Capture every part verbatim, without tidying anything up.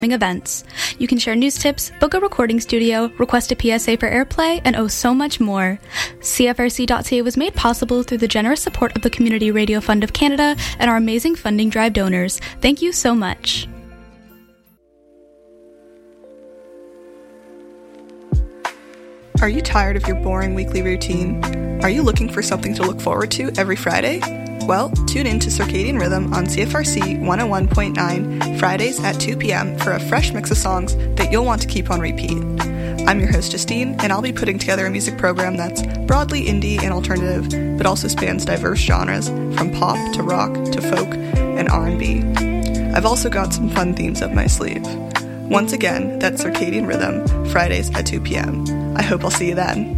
events. You can share news tips, book a recording studio, request a P S A for airplay, and oh so much more. C F R C dot C A was made possible through the generous support of the Community Radio Fund of Canada and our amazing funding drive donors. Thank you so much. Are you tired of your boring weekly routine? Are you looking for something to look forward to every Friday? Well, tune in to Circadian Rhythm on C F R C one oh one point nine, Fridays at two p.m. for a fresh mix of songs that you'll want to keep on repeat. I'm your host, Justine, and I'll be putting together a music program that's broadly indie and alternative, but also spans diverse genres, from pop to rock to folk and R and B. I've also got some fun themes up my sleeve. Once again, that's Circadian Rhythm, Fridays at two p.m. I hope I'll see you then.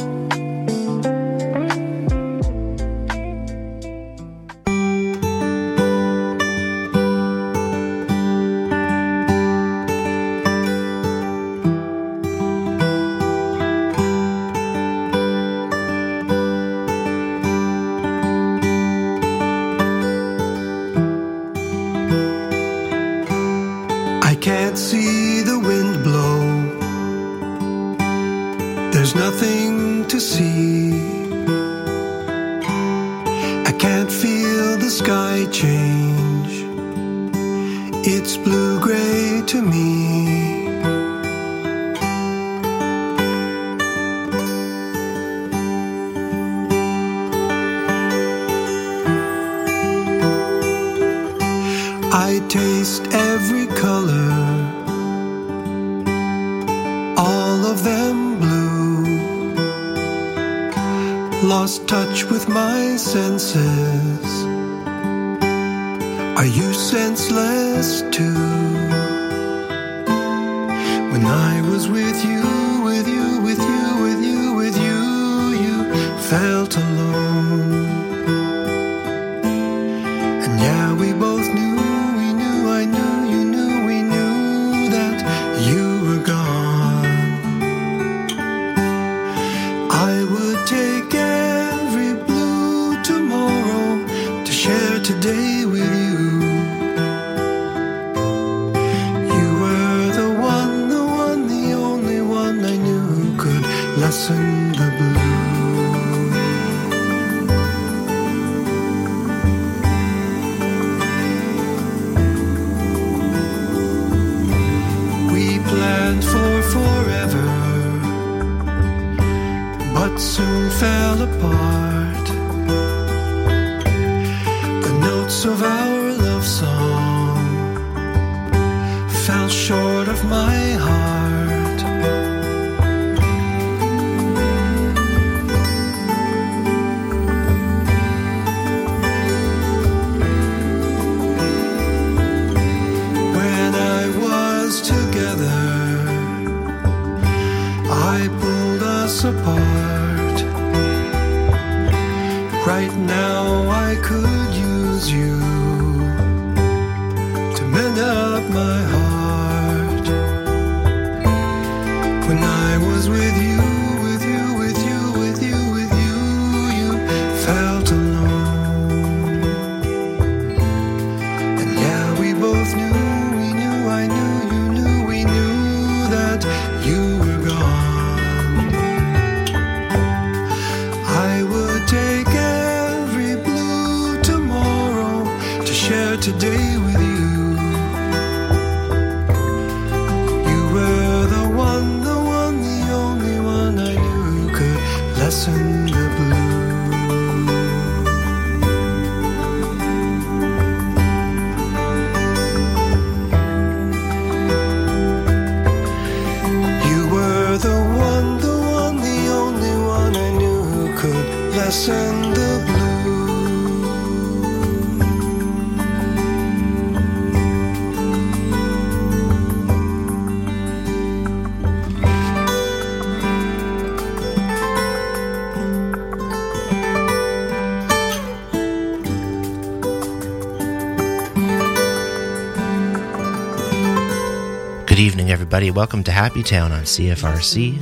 Good evening, everybody. Welcome to Happy Town on C F R C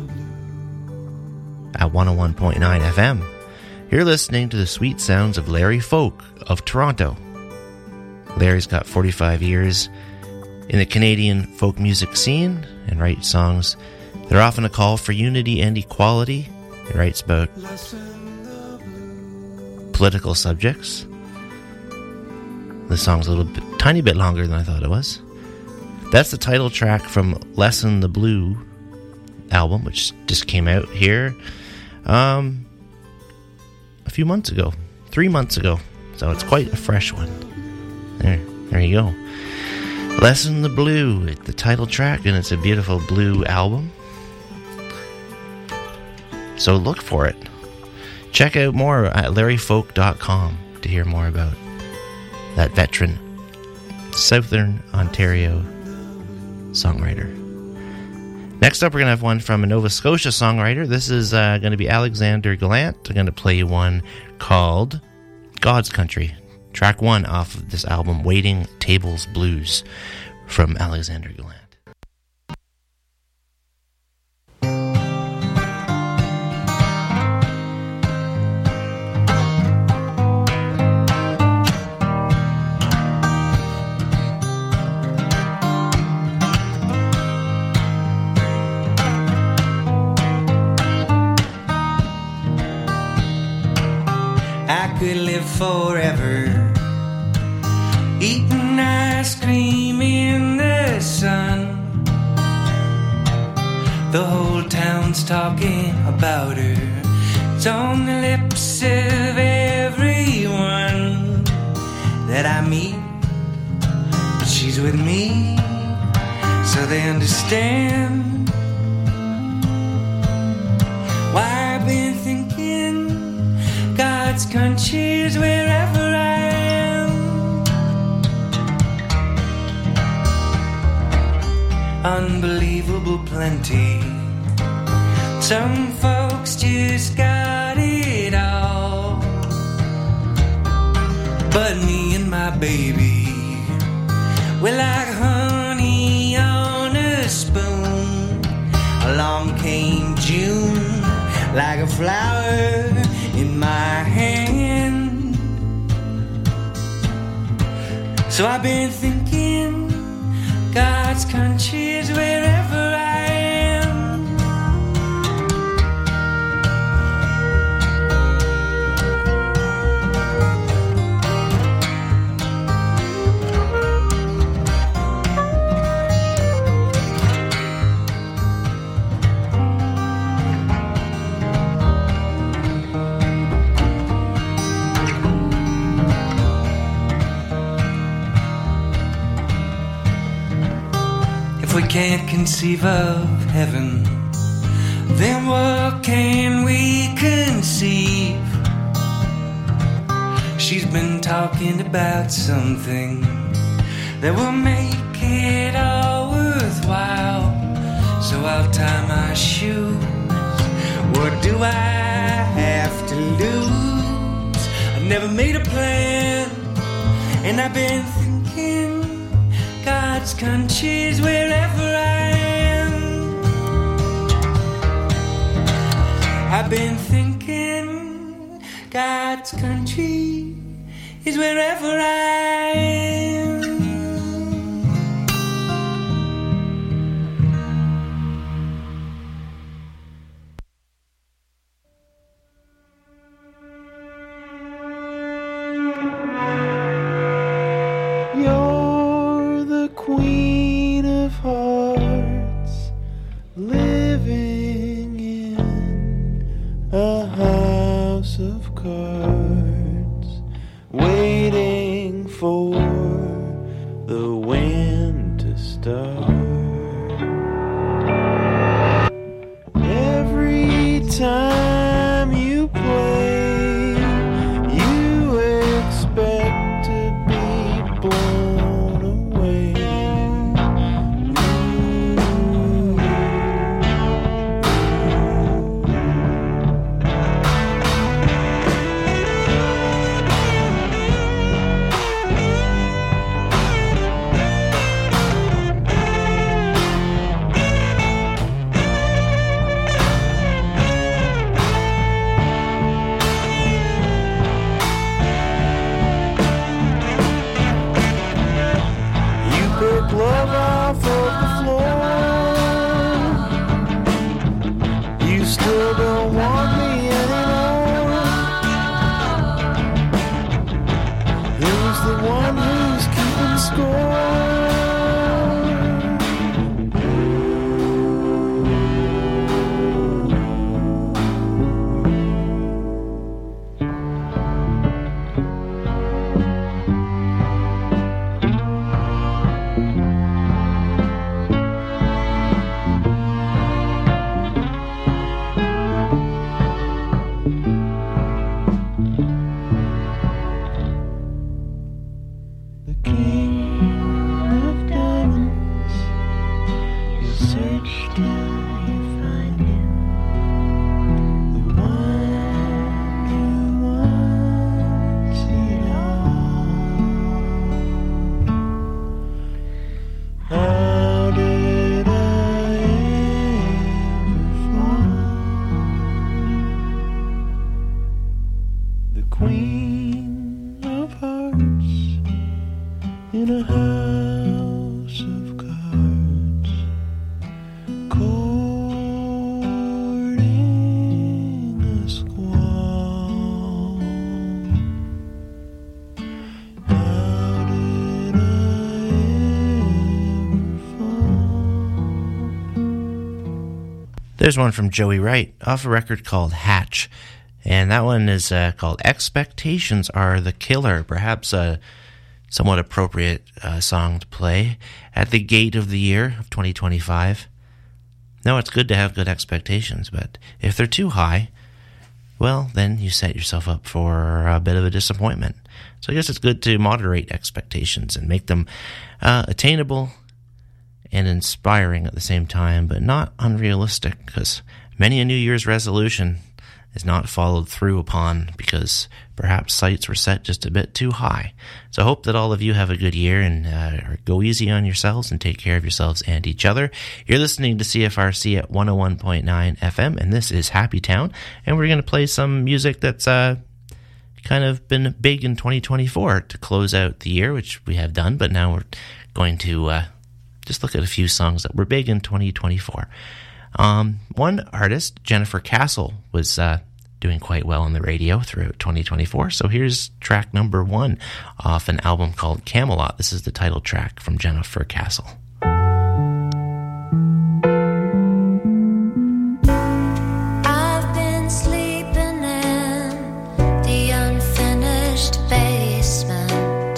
at one oh one point nine F M. You're listening to the sweet sounds of Larry Folk of Toronto. Larry's got forty-five years in the Canadian folk music scene and writes songs that are often a call for unity and equality. He writes about political subjects. The song's a little bit, tiny bit longer than I thought it was. That's the title track from Lessen the Blue album, which just came out here um, a few months ago, three months ago. So it's quite a fresh one. There, there you go. Lessen the Blue, the title track, and it's a beautiful blue album. So look for it. Check out more at larry folk dot com to hear more about that veteran Southern Ontario songwriter. Next up, we're going to have one from a Nova Scotia songwriter. This is uh, going to be Alexander Gallant. I'm going to play you one called God's Country. Track one off of this album, Waiting Tables Blues, from Alexander Gallant. Could live forever eating ice cream in the sun. The whole town's talking about her. It's on the lips of everyone that I meet, but she's with me, so they understand why I've been thinking God's country is wherever I am. Unbelievable plenty. Some folks just got it all, but me and my baby, we're like honey on a spoon. Along came June, like a flower in my hand. So I've been thinking God's country is wherever I am. We can't conceive of heaven, then what can we conceive? She's been talking about something that will make it all worthwhile. So I'll tie my shoes. What do I have to lose? I've never made a plan, and I've been thinking God's country is wherever I am. I've been thinking God's country is wherever I am. Queen of hearts, living in a house of cards, waiting for There's one from Joey Wright off a record called Hatch. And that one is uh, called Expectations Are the Killer. Perhaps a somewhat appropriate uh, song to play at the gate of the year of twenty twenty-five. No, it's good to have good expectations, but if they're too high, well, then you set yourself up for a bit of a disappointment. So I guess it's good to moderate expectations and make them uh, attainable and inspiring at the same time, but not unrealistic, because many a New Year's resolution is not followed through upon because perhaps sights were set just a bit too high. So I hope that all of you have a good year and uh, go easy on yourselves and take care of yourselves and each other. You're listening to C F R C at one oh one point nine F M, and this is Happy Town, and we're going to play some music that's uh, kind of been big in twenty twenty-four to close out the year, which we have done, but now we're going to uh, just look at a few songs that were big in twenty twenty-four. Um, one artist, Jennifer Castle, was uh, doing quite well on the radio throughout twenty twenty-four. So here's track number one off an album called Camelot. This is the title track from Jennifer Castle. I've been sleeping in the unfinished basement.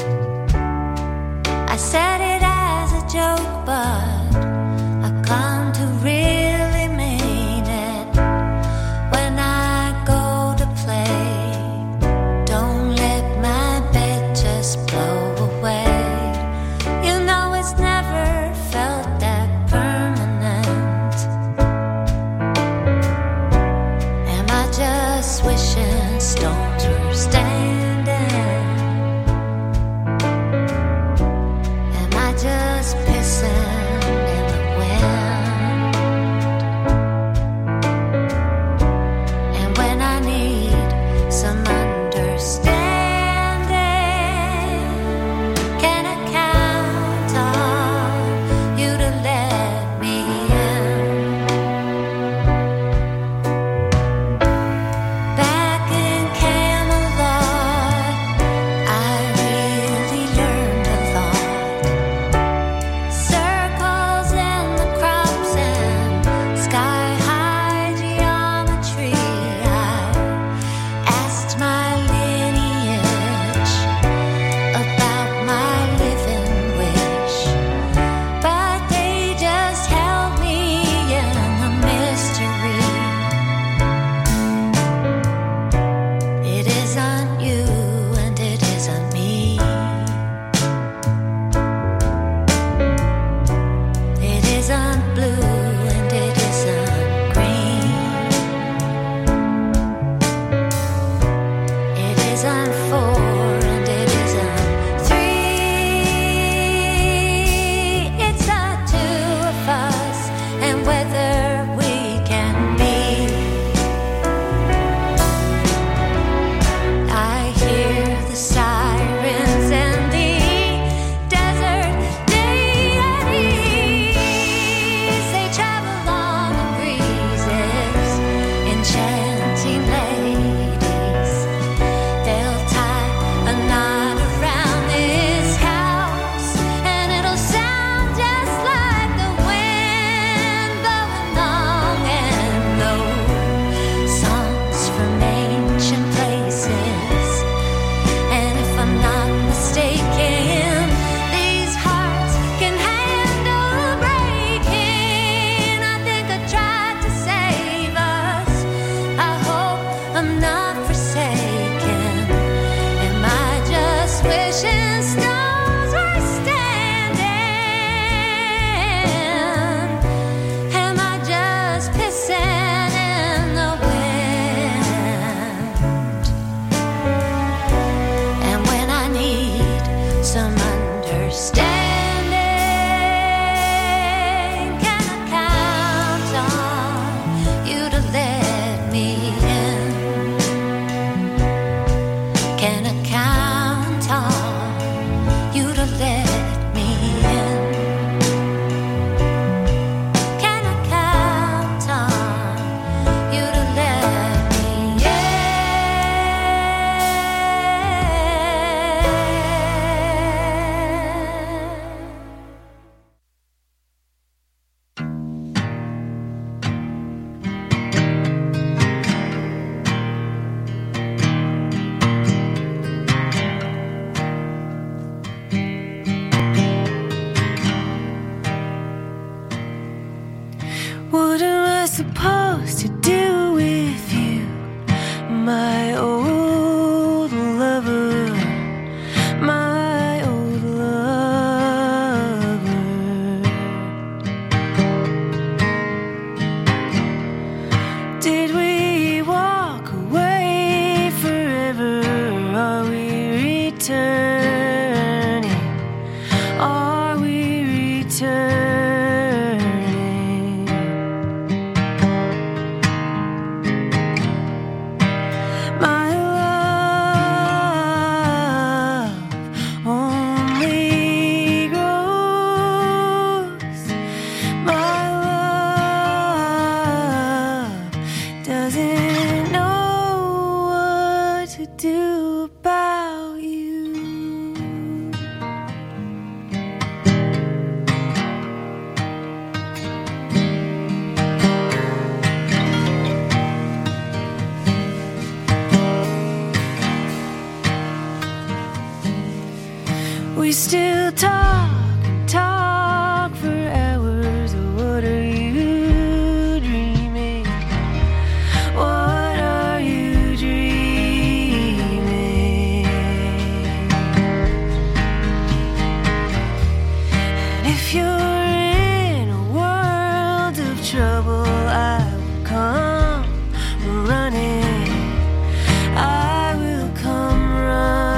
I said it as a joke, but I come to really mean it when I go to play. Don't let my bed just blow away. You know it's never What am I supposed to do with you, my old lover, my old lover? Did we walk away forever? Are we returning? Are we returning? We still talk and talk for hours. What are you dreaming? What are you dreaming? And if you're in a world of trouble, I will come running. I will come running.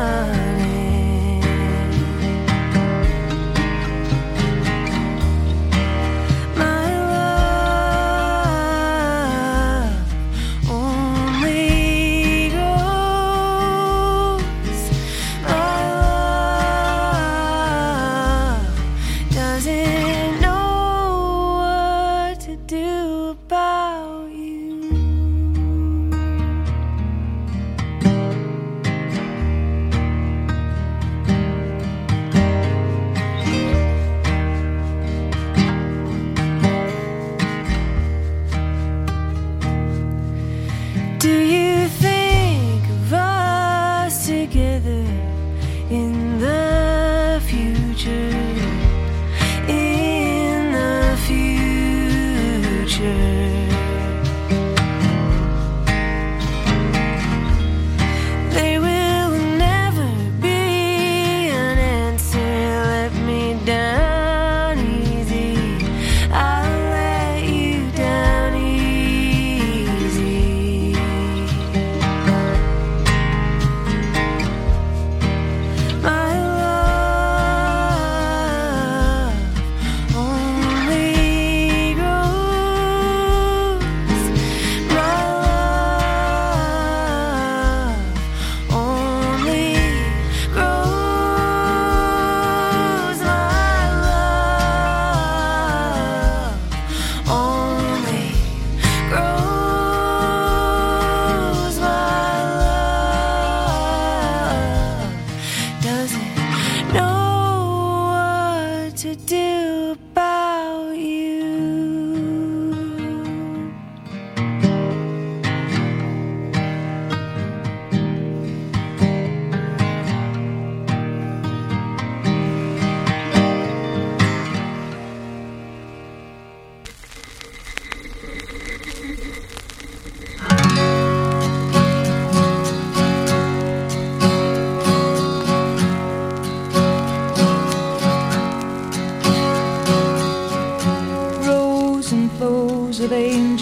Of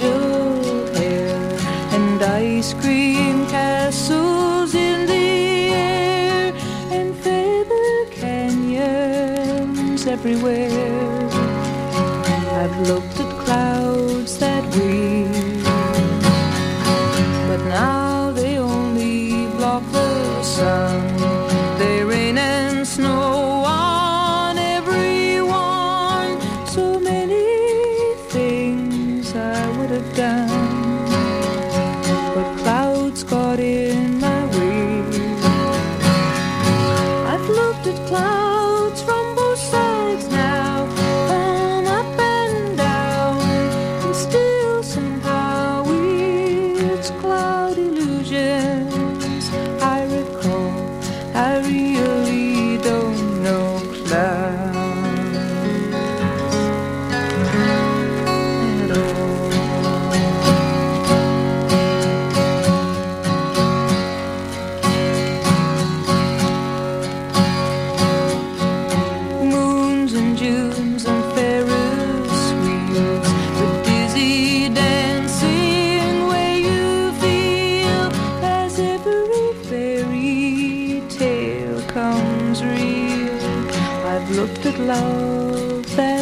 angel hair and ice cream castles in the air and feather canyons everywhere. I've looked at clouds that weep, but now they only block the sun. They rain and snow on everyone. So many things I would have done, but clouds got in my way. I've looked at clouds from both sides now, from up and down.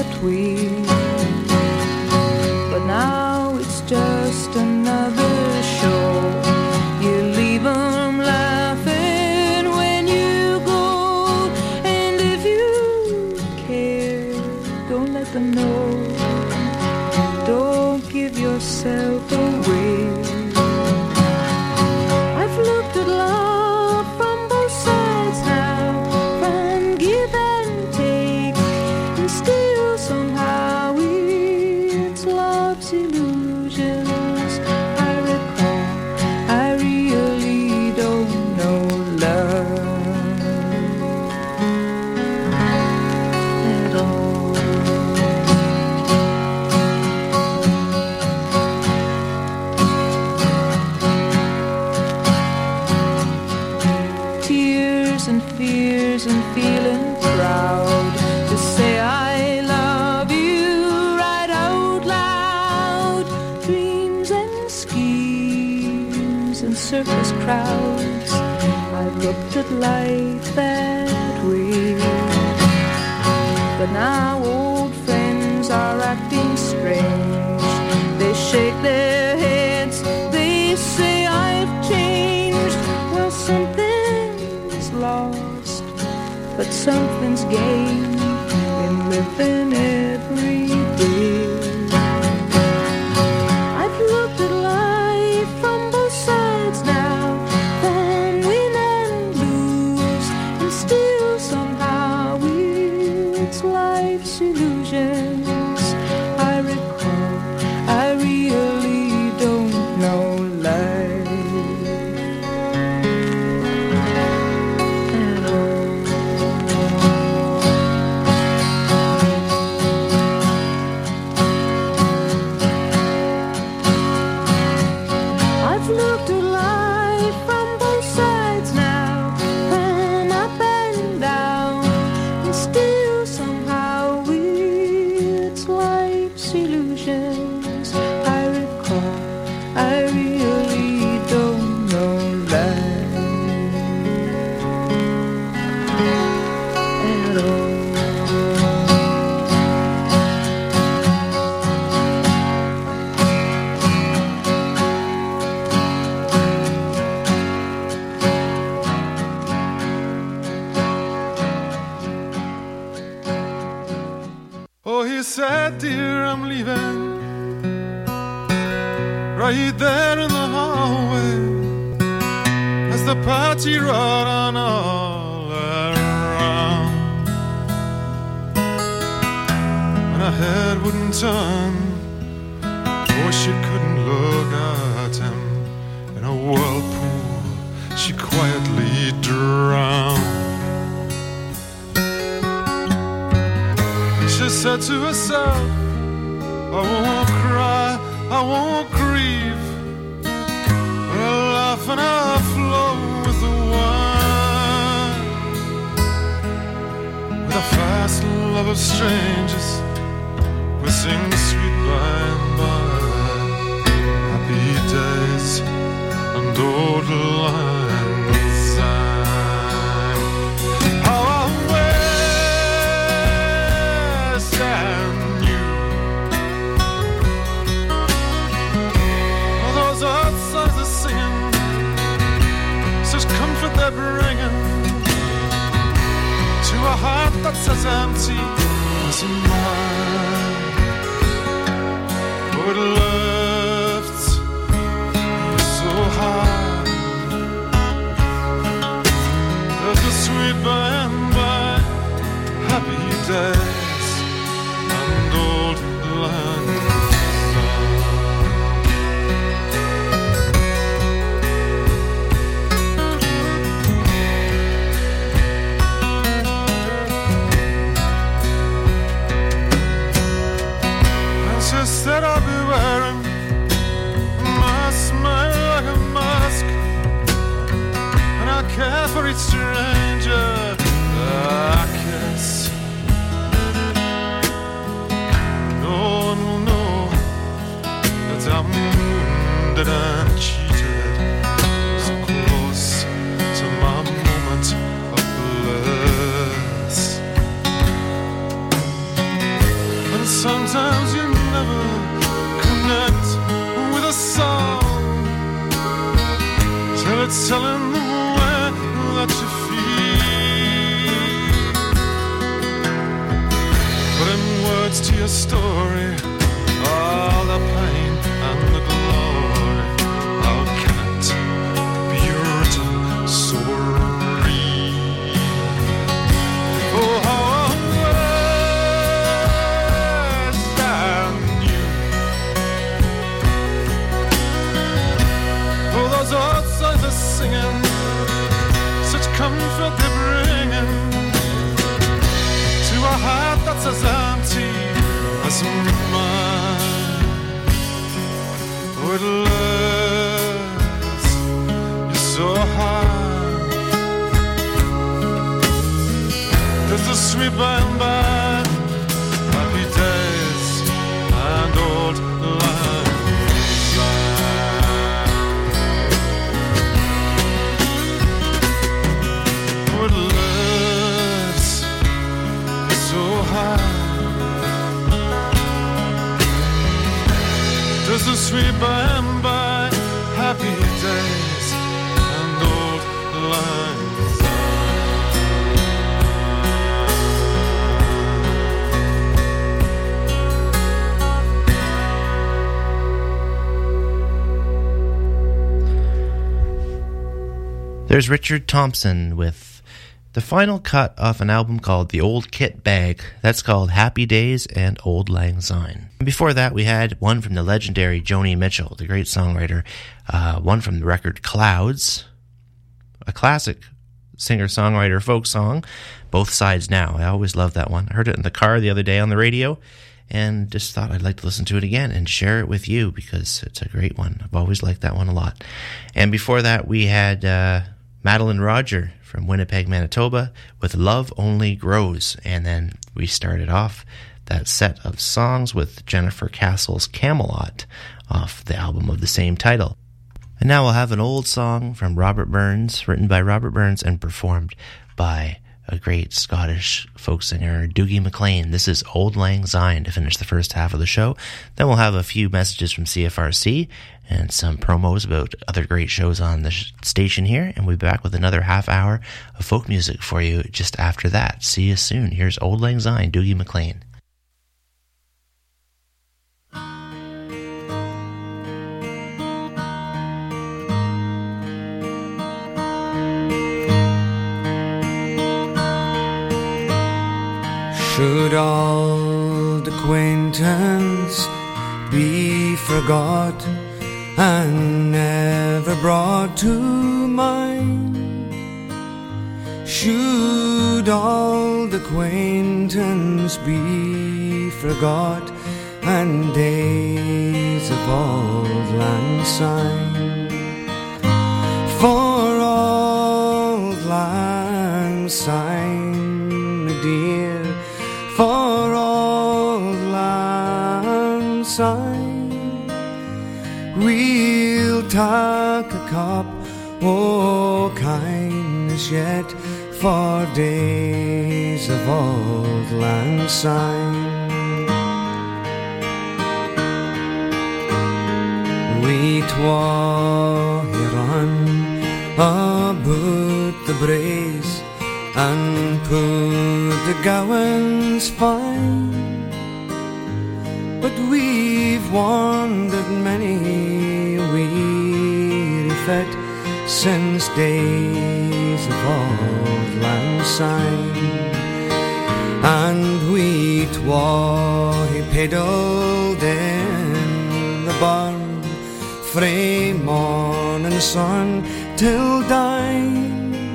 that we. But now it's just another show. You leave 'em laughing when you go. And if you care, don't let them know. Don't give yourself away. I've looked at love from both sides now, from give and take, and still somehow it's love's illusions. I recall I really don't know love at all. Tears and fears and feeling proud to say I love you right out loud. Dreams and schemes and circus crowds, I've looked at life that way. But now old friends are acting strange. They shake their heads, they say I've changed. Well, something's lost, but something's gained in living every day. I've looked at life from both sides now, from win and lose, and still somehow it's life's illusions. I recall I really don't know life at all. I've looked at life from both sides now, from up and down, and still somehow it's life's illusions. I recall I really don't know life at all. Oh, he said, dear, I'm leaving. Right there in the hallway, as the party roared on all around, and her head wouldn't turn, for she couldn't look at him. In a whirlpool she quietly drowned. She said to herself, I won't cry, I won't grieve, but I'll laugh and I'll flow with the wine. With a fast love of strangers, we'll sing sweet by and by, happy days and old lang syne. How I wish I knew all those old songs they're singing, such comfort they're bringing to a heart that's as empty as mine. Oh, it lifts you so high, there's a sweet by and by, happy days and old lang she said I'll be wearing my smile like a mask, and I'll care for each stranger I kiss. No one will know that I'm wounded and cheated, so close to my moment of bliss. sometimes you never connect with a song till it's telling the way that you feel. Putting words to your story, all the pain and the glory. How can it be written so real? Oh, how singing, such comfort they're bringing to a heart that's as empty as mine. Oh, it lifts you so high. There's the sweet by and by, happy days and old life. There's the sweet by and by, happy days and old lines. There's Richard Thompson with the final cut off an album called The Old Kit Bag. That's called Happy Days and Auld Lang Syne. And before that, we had one from the legendary Joni Mitchell, the great songwriter. Uh, one from the record Clouds, a classic singer-songwriter folk song, Both Sides Now. I always loved that one. I heard it in the car the other day on the radio and just thought I'd like to listen to it again and share it with you because it's a great one. I've always liked that one a lot. And before that, we had uh, Madeline Roger from Winnipeg, Manitoba, with Love Only Grows. And then we started off that set of songs with Jennifer Castle's Camelot off the album of the same title. And now we'll have an old song from Robert Burns, written by Robert Burns and performed by a great Scottish folk singer, Dougie MacLean. This is Auld Lang Syne to finish the first half of the show. Then we'll have a few messages from C F R C and some promos about other great shows on the sh- station here. And we'll be back with another half hour of folk music for you just after that. See you soon. Here's Auld Lang Syne, Dougie MacLean. Should old acquaintance be forgot and never brought to mind? Should old acquaintance be forgot and days of Auld Lang Syne? For Auld Lang Syne, my dear, for Auld Lang Syne, we'll take a cup o' kindness yet for days of Auld Lang Syne. We twa here run about the braes and put the gowans fine, but we've wandered many a weary fet since days of Auld Lang Syne, and we twa he pedalled in the barn frae morning sun till dine.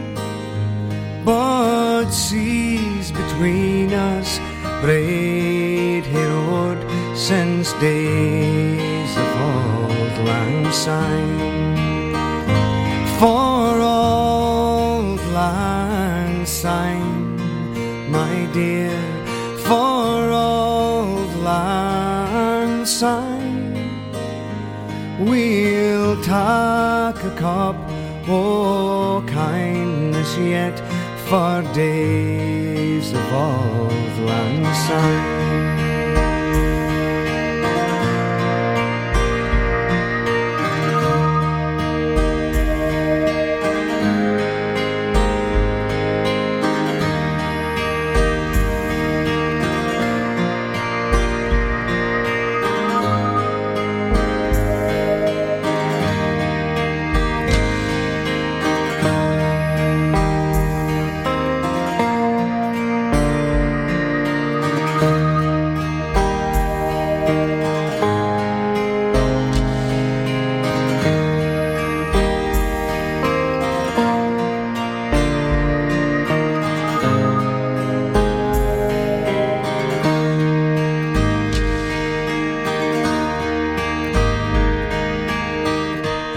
But seas between us braid he rode since days of Auld Lang Syne. For Auld Lang Syne, my dear, for Auld Lang Syne, we'll take a cup o' kindness yet for days of Auld Lang Syne.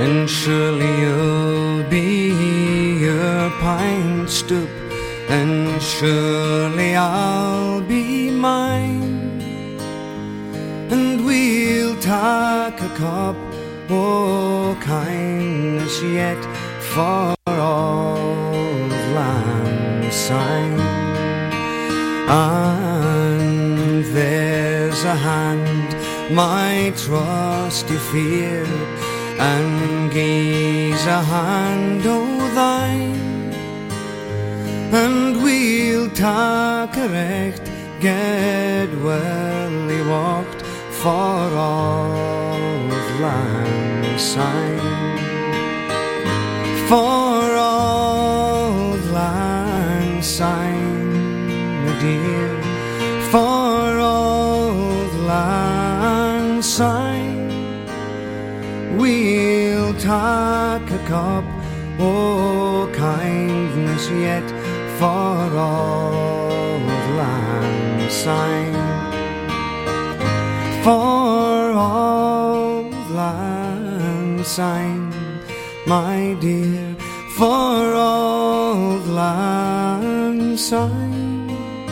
and surely you'll be your pine stoop, and surely I'll be mine, and we'll take a cup o' kindness yet for Auld Lang Syne. And there's a hand my trusty fear, and gies a hand o' thine, and we'll take a recht get well he walked for Auld Lang Syne, for Auld Lang Syne, my dear, for Auld Lang Syne. We'll take a cup o' kindness yet for Auld Lang Syne, for Auld Lang Syne, my dear, for Auld Lang Syne.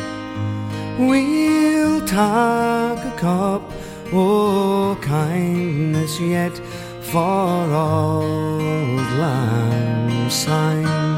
We'll take a cup o' kindness yet for Auld Lang Syne.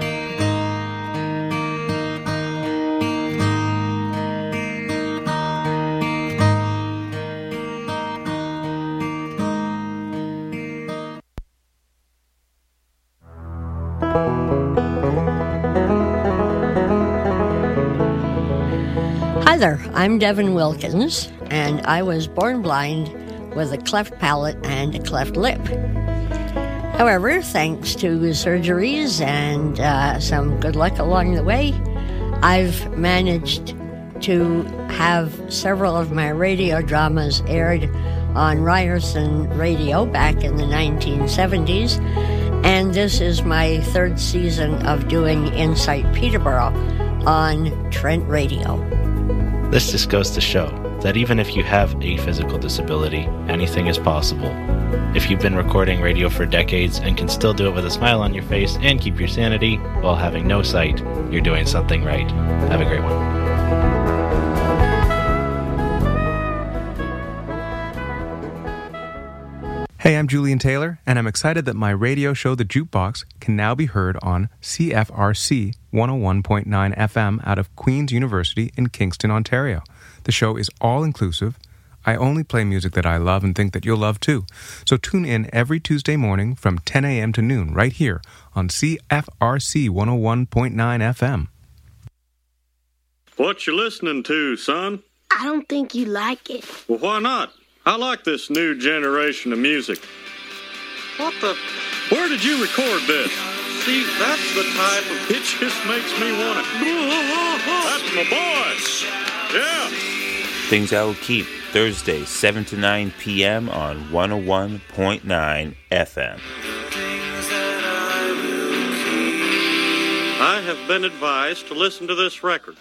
Hi there, I'm Devin Wilkins, and I was born blind with a cleft palate and a cleft lip. However, thanks to surgeries and uh, some good luck along the way, I've managed to have several of my radio dramas aired on Ryerson Radio back in the nineteen seventies, and this is my third season of doing Insight Peterborough on Trent Radio. This just goes to show that even if you have a physical disability, anything is possible. If you've been recording radio for decades and can still do it with a smile on your face and keep your sanity while having no sight, you're doing something right. Have a great one. Hey, I'm Julian Taylor, and I'm excited that my radio show, The Jukebox, can now be heard on C F R C one oh one point nine F M out of Queen's University in Kingston, Ontario. The show is all-inclusive. I only play music that I love and think that you'll love too. So tune in every Tuesday morning from ten a.m. to noon right here on C F R C one oh one point nine F M. What you listening to, son? I don't think you like it. Well, why not? I like this new generation of music. What the? Where did you record this? See, that's the type of... It just makes me want to... That's my boy. Yeah. Things I Will Keep, Thursday, seven to nine p.m. on one oh one point nine F M. I have been advised to listen to this record.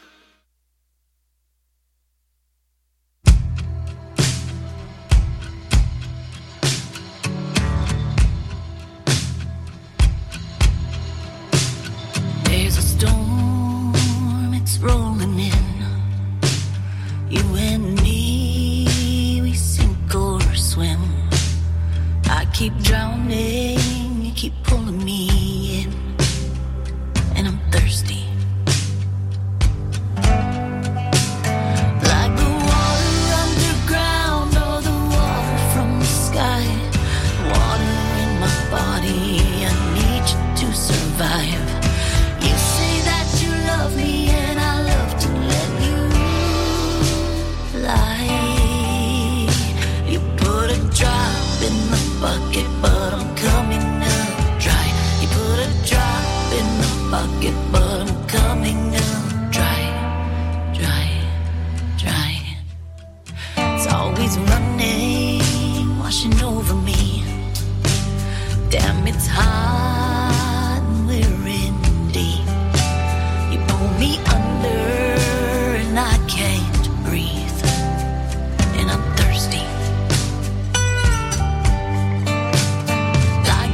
There's a storm, it's rolling in. You and me, we sink or swim. I keep drowning, you keep pulling me in, and I'm thirsty. Like the water underground or the water from the sky. Water in my body, I need you to survive. You say that you love me and I love to let you fly. You put a drop in the bucket, but I'm coming up dry. You put a drop in the bucket, but I'm coming up dry, dry, dry. It's always running, washing over me. Damn, it's hot and we're in deep. You pull me under and I can't breathe, and I'm thirsty. Like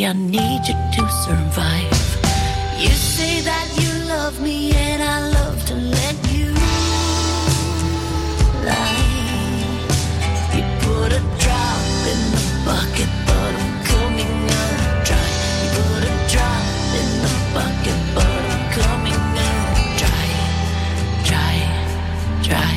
baby, I need you to survive. You say that you love me and I love to let you lie. You put a drop in the bucket, but I'm coming out dry. You put a drop in the bucket, but I'm coming out dry, dry, dry.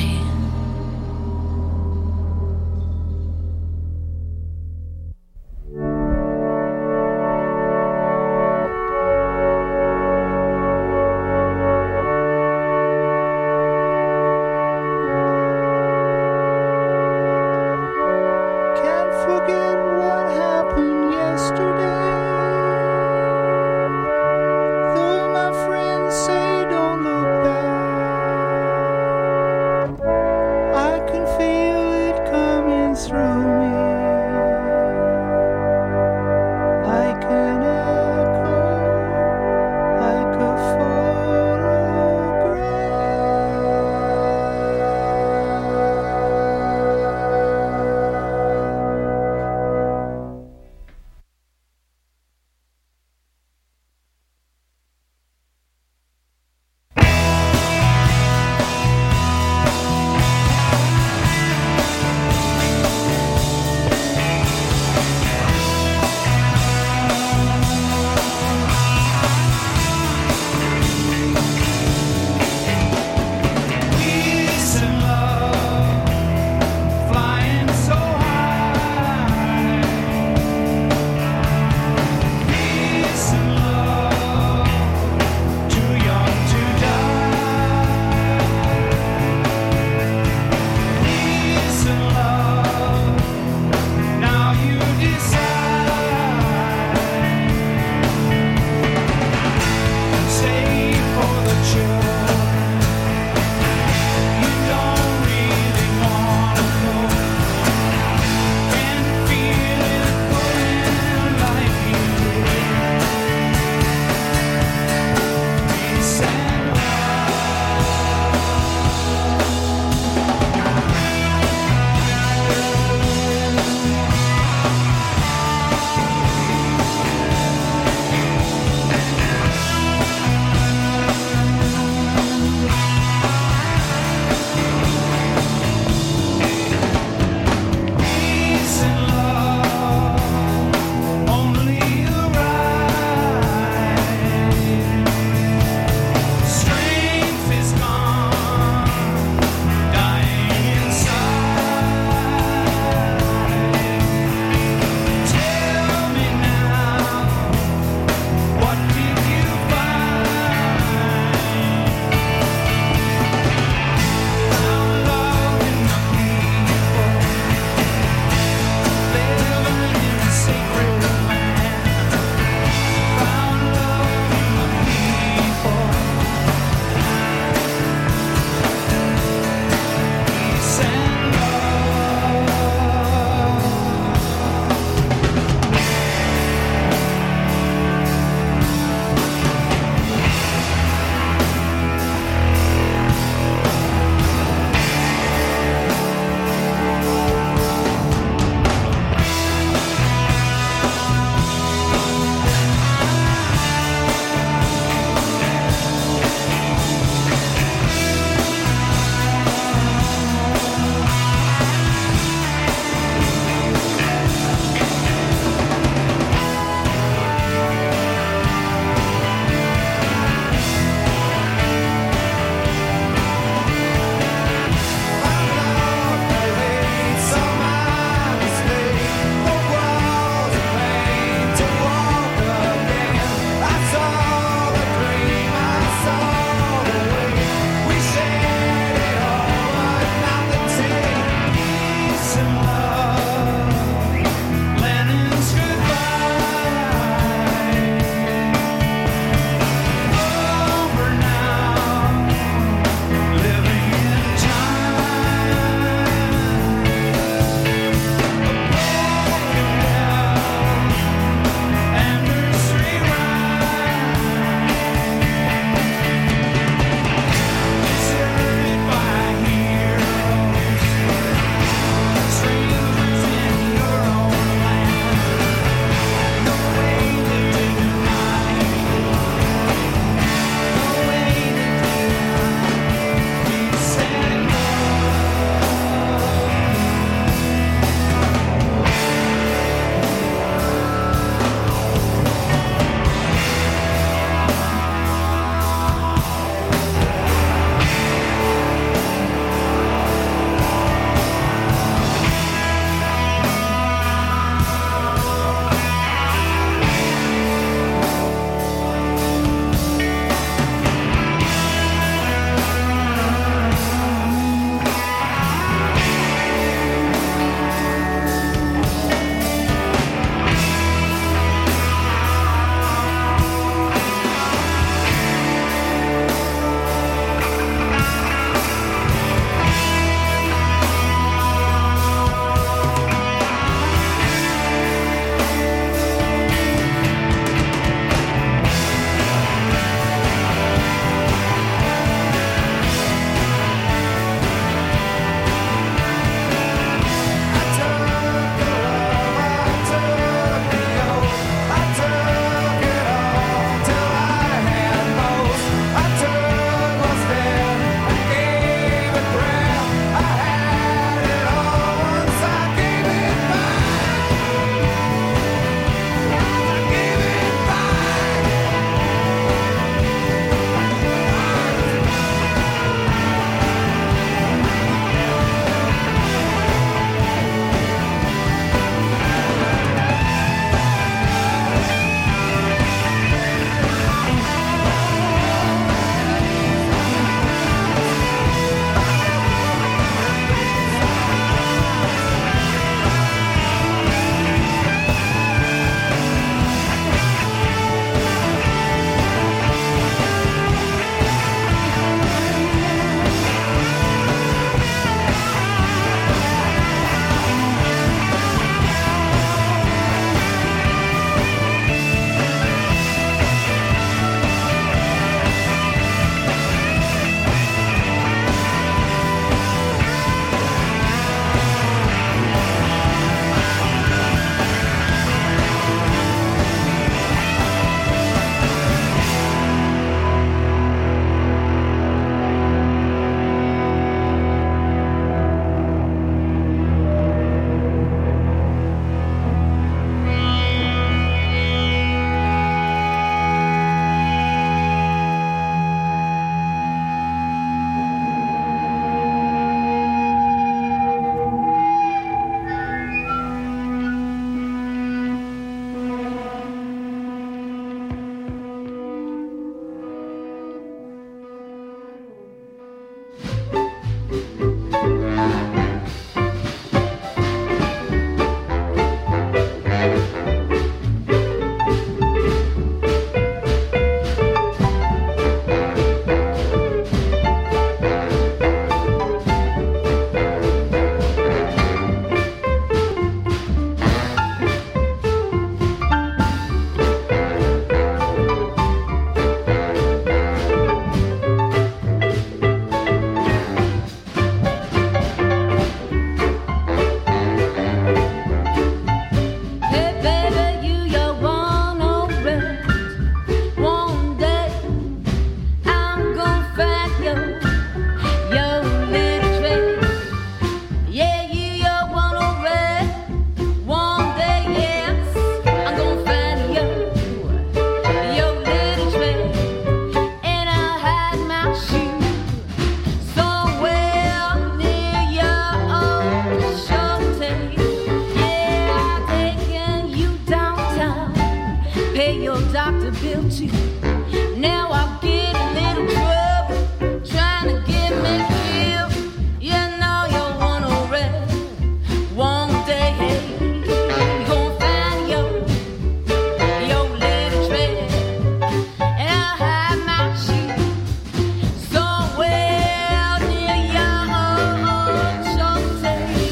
too. Now I get a little trouble trying to get me killed. You know you're one already. One day you're gonna find your your little treasure, and I'll hide my shoes somewhere near your someday.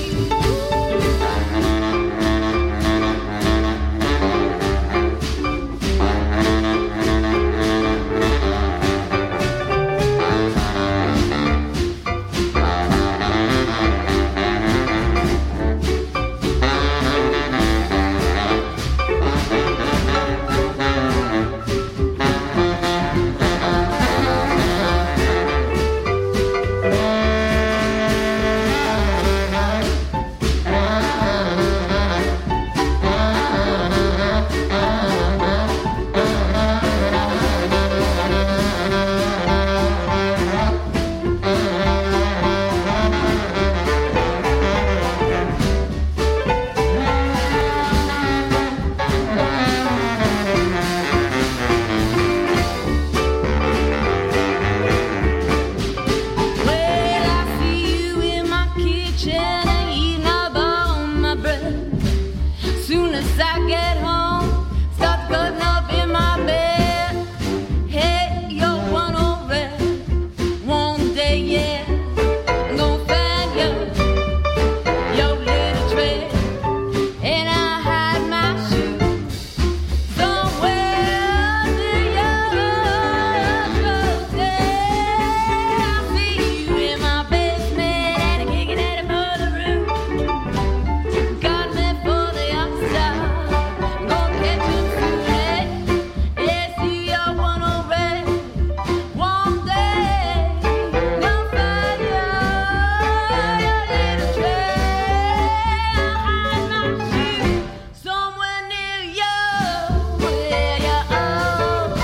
Well, I see you in my kitchen and eating up all my bread. Soon as I get home, start cutting up in my bed. Hey, you're one already. One day, yeah, I'm gonna find you, your little treasure, and I'll hide my shoes somewhere near your birthday. I see you in my basement and I'm kicking at it for the roof. Got me for the upside. I'm gonna catch you soon. Yes, you're one already. One day, gonna find you, your little treasure. I'll hide my shoes somewhere near you, where you are.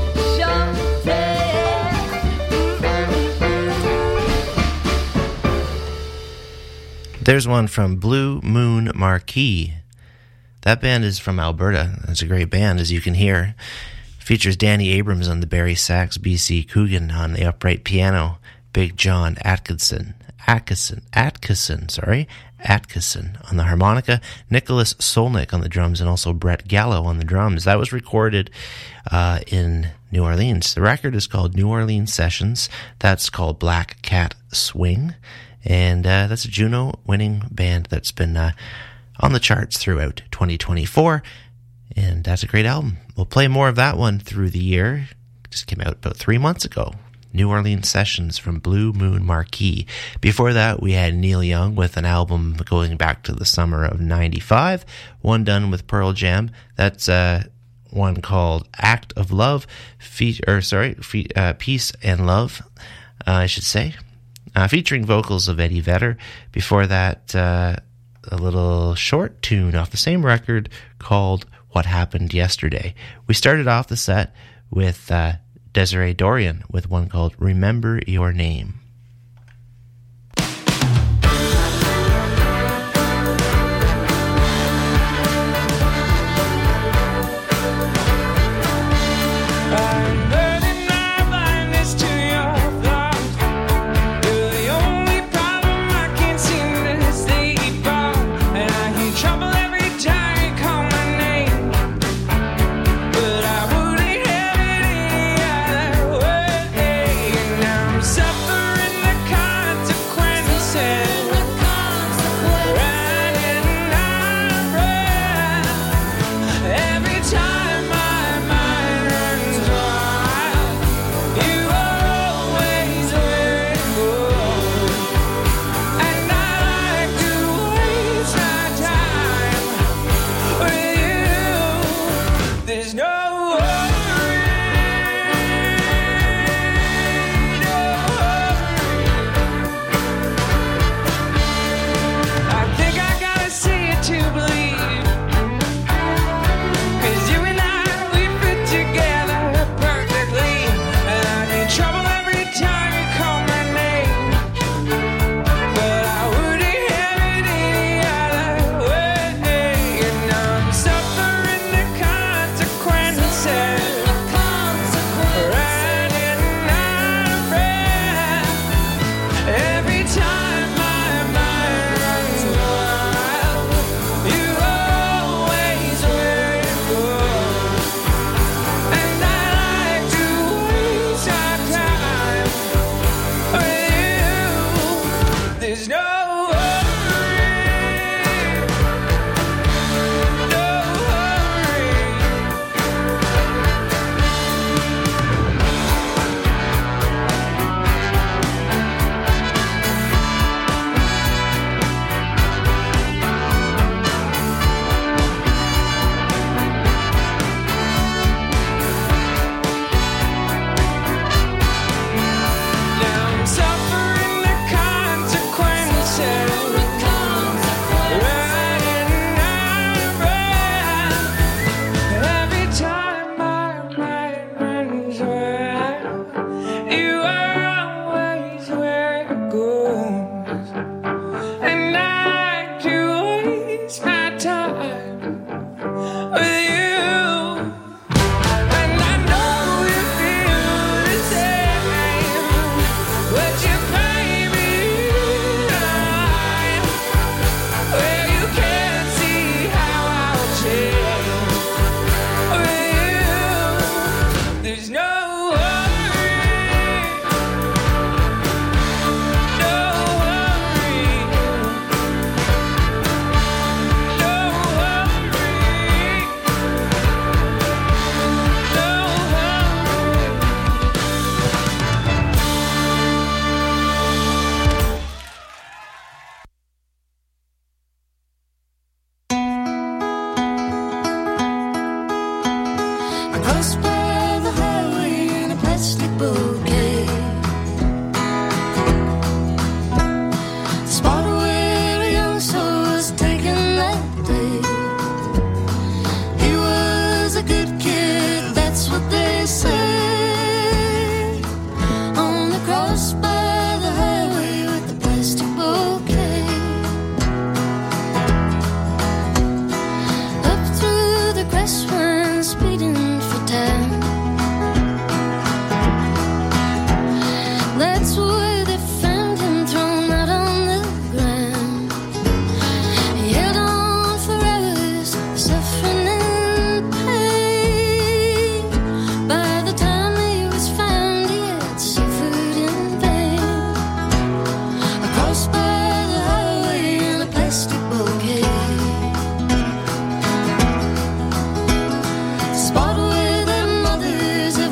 There's one from Blue Moon Marquee. That band is from Alberta. It's a great band, as you can hear. Features Danny Abrams on the Barry sax, B C Coogan on the upright piano, Big John Atkinson, Atkinson, Atkinson, sorry, Atkinson on the harmonica, Nicholas Solnick on the drums, and also Brett Gallo on the drums. That was recorded uh, in New Orleans. The record is called New Orleans Sessions. That's called Black Cat Swing. And uh, that's a Juno-winning band that's been uh, on the charts throughout twenty twenty-four. And that's a great album. We'll play more of that one through the year. It just came out about three months ago. New Orleans Sessions from Blue Moon Marquee. Before that, we had Neil Young with an album going back to the summer of ninety-five. One done with Pearl Jam. That's uh, one called Act of Love, fe- or sorry, fe- uh, Peace and Love, uh, I should say. Uh, featuring vocals of Eddie Vedder. Before that, uh, a little short tune off the same record called What Happened Yesterday. We started off the set with uh, Desiree Dorian with one called Remember Your Name. Suffering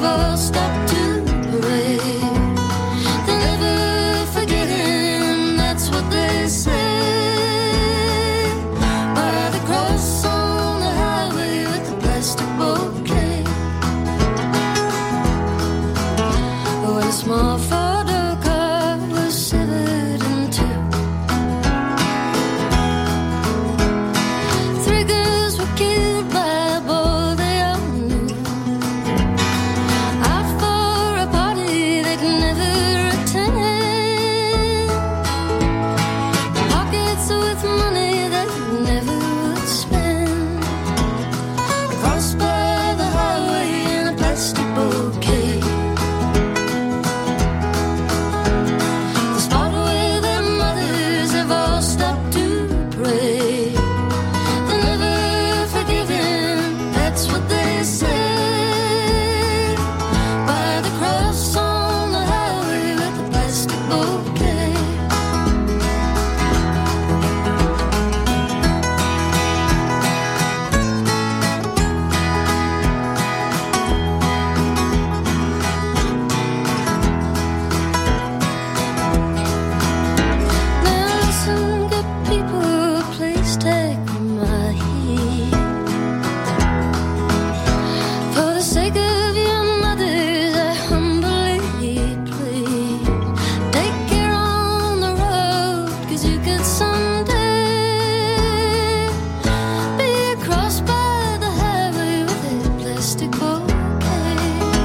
have all stopped to pray. They'll never forget him, that's what they say. By the cross on the highway with the plastic bouquet. When a small photo car was severed in two. Three girls were killed by a boy they all knew. Out for a party they'd never attend. Pockets with money they never would spend. Crossed by the highway in a plastic bouquet. The spot where their mothers have all stopped to pray. They'll never forgive him, that's what they say. By the cross on the highway with the plastic bouquet. Now listen, good people, please take my heed. For the sake of your mothers, I humbly plead. Take care on the road, 'cause you could someday be crossed by the highway with a plastic bouquet.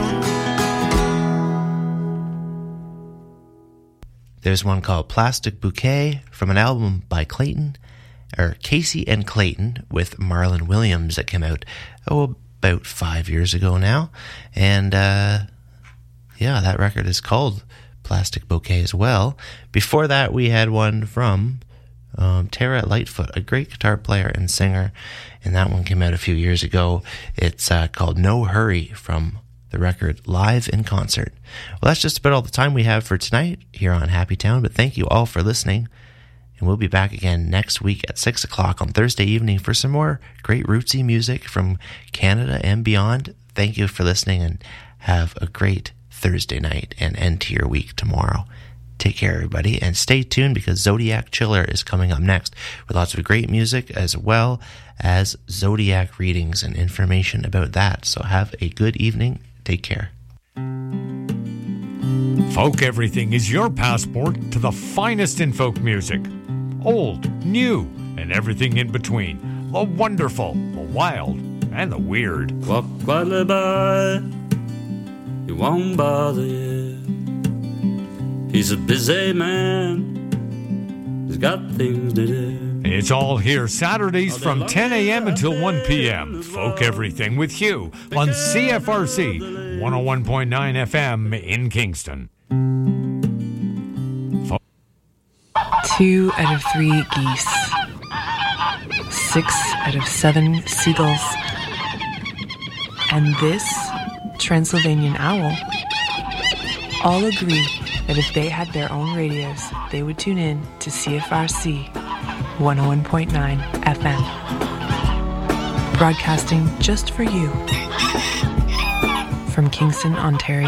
There's one called Plastic Bouquet from an album by Clayton, or Casey and Clayton with Marlon Williams that came out, oh, about five years ago now. And, uh, yeah, that record is called Plastic Bouquet as well. Before that, we had one from um, Tara Lightfoot, a great guitar player and singer, and that one came out a few years ago. It's uh, called No Hurry from the record Live in Concert. Well, that's just about all the time we have for tonight here on Happy Town, but thank you all for listening, and we'll be back again next week at six o'clock on Thursday evening for some more great rootsy music from Canada and beyond. Thank you for listening, and have a great Thursday night and end to your week tomorrow. Take care, everybody, and stay tuned because Zodiac Chiller is coming up next with lots of great music as well as Zodiac readings and information about that. So have a good evening. Take care. Folk Everything is your passport to the finest in folk music. Old, new, and everything in between. The wonderful, the wild, and the weird. Walk quietly by, he won't bother you. He's a busy man, he's got things to do. It's all here Saturdays from ten a.m. until one p.m. Folk Everything with Hugh on C F R C one oh one point nine F M in Kingston. Folk- Two out of three geese. Six out of seven seagulls. And this Transylvanian owl all agree that if they had their own radios, they would tune in to C F R C one oh one point nine F M. Broadcasting just for you from Kingston, Ontario.